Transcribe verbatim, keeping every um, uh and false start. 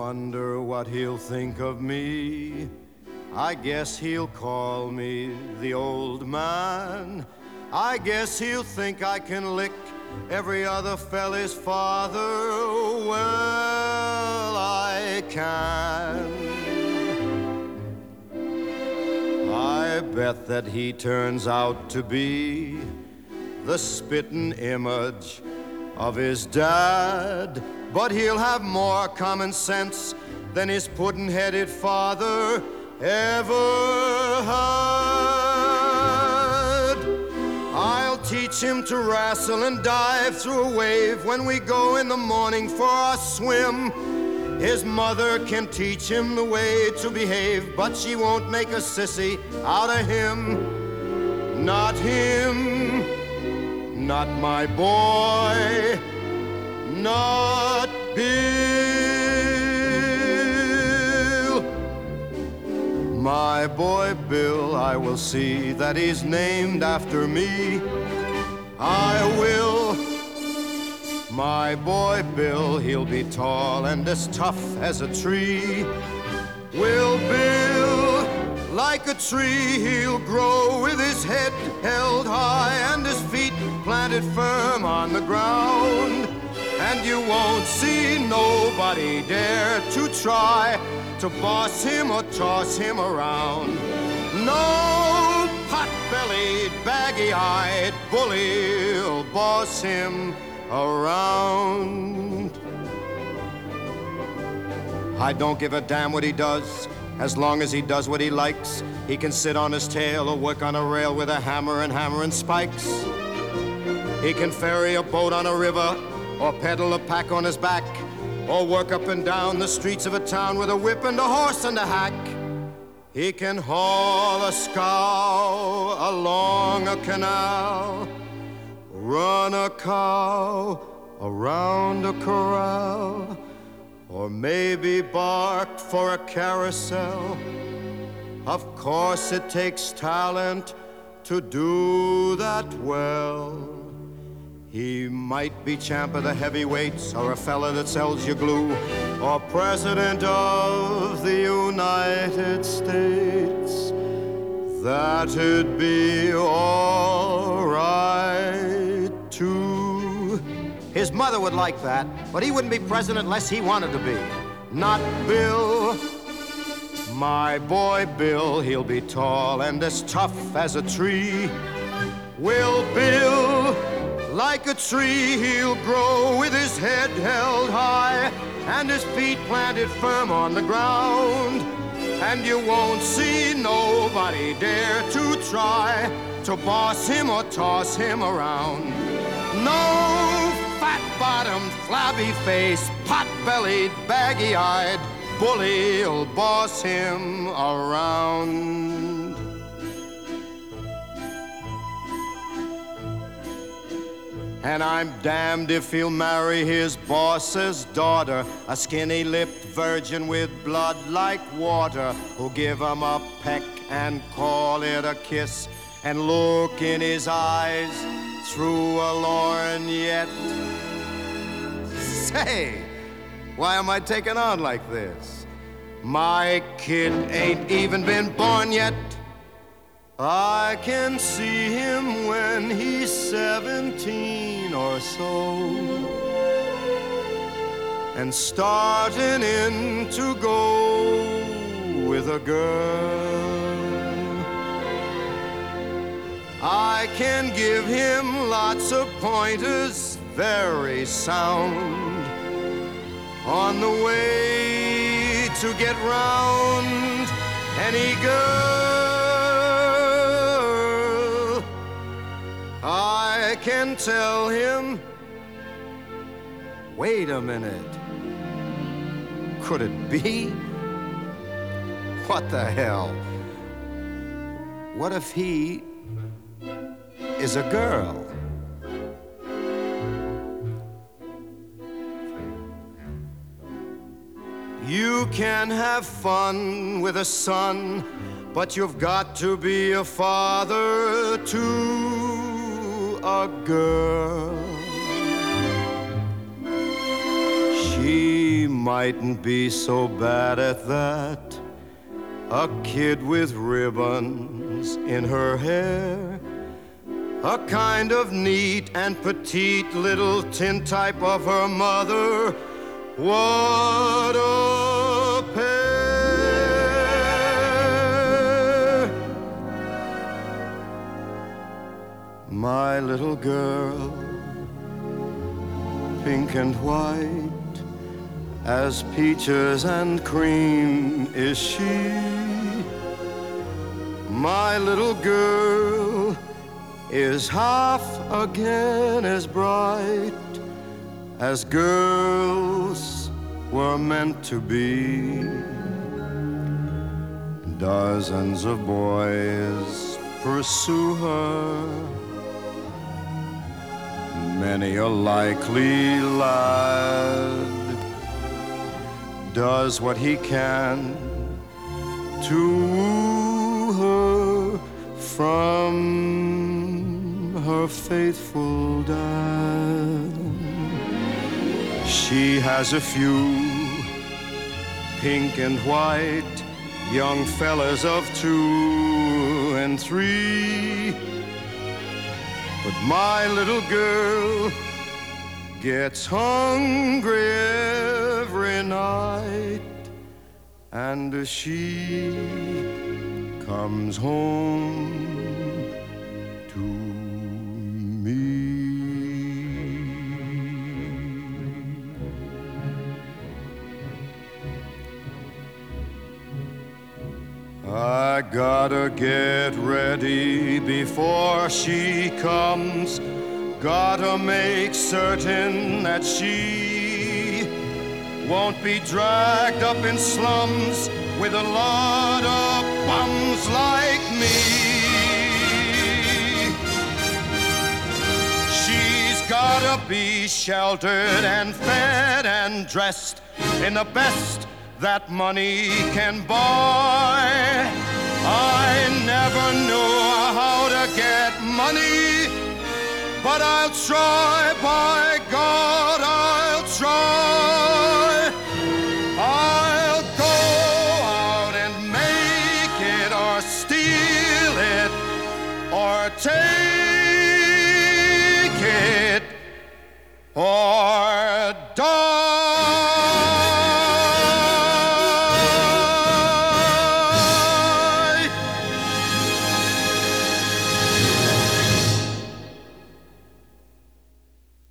wonder what he'll think of me. I guess he'll call me the old man. I guess he'll think I can lick every other fella's father. Well, I can. I bet that he turns out to be the spitting image of his dad, but he'll have more common sense than his puddin'-headed father ever had. I'll teach him to wrestle and dive through a wave when we go in the morning for our swim. His mother can teach him the way to behave, but she won't make a sissy out of him. Not him, not my boy, not Bill. My boy Bill, I will see that he's named after me. I will. My boy Bill, he'll be tall and as tough as a tree. Will Bill, like a tree, he'll grow with his head held high and his feet planted firm on the ground. And you won't see nobody dare to try to boss him or toss him around. No pot-bellied, baggy-eyed bully'll boss him around. I don't give a damn what he does, as long as he does what he likes. He can sit on his tail or work on a rail with a hammer and hammer and spikes. He can ferry a boat on a river or pedal a pack on his back, or work up and down the streets of a town with a whip and a horse and a hack. He can haul a scow along a canal, run a cow around a corral, or maybe bark for a carousel. Of course it takes talent to do that well. He might be champ of the heavyweights, or a fella that sells you glue, or president of the United States. That'd be all right too. His mother would like that, but he wouldn't be president unless he wanted to be. Not Bill. My boy Bill, he'll be tall and as tough as a tree. Will Bill, like a tree, he'll grow with his head held high and his feet planted firm on the ground. And you won't see nobody dare to try to boss him or toss him around. No fat-bottomed, flabby-faced, pot-bellied, baggy-eyed bully'll boss him around. And I'm damned if he'll marry his boss's daughter, a skinny-lipped virgin with blood like water, who'll give him a peck and call it a kiss, and look in his eyes through a lorgnette. Say, why am I taking on like this? My kid ain't even been born yet. I can see him when he's seventeen or so, and starting in to go with a girl. I can give him lots of pointers, very sound, on the way to get round any girl. I can tell him, wait a minute, could it be? What the hell? What if he is a girl? You can have fun with a son, but you've got to be a father to a girl. She mightn't be so bad at that. A kid with ribbons in her hair, a kind of neat and petite little tintype of her mother. What a pair! My little girl, pink and white as peaches and cream is she. My little girl is half again as bright as girls were meant to be. Dozens of boys pursue her, many a likely lad does what he can to woo her from her faithful dad. She has a few pink and white young fellas of two and three, but my little girl gets hungry every night, and she comes home to me. I gotta get ready before she comes. Gotta make certain that she won't be dragged up in slums with a lot of bums like me. She's gotta be sheltered and fed and dressed in the best that money can buy. I never knew how to get money, but I'll try, by God, I'll try. I'll go out and make it, or steal it, or take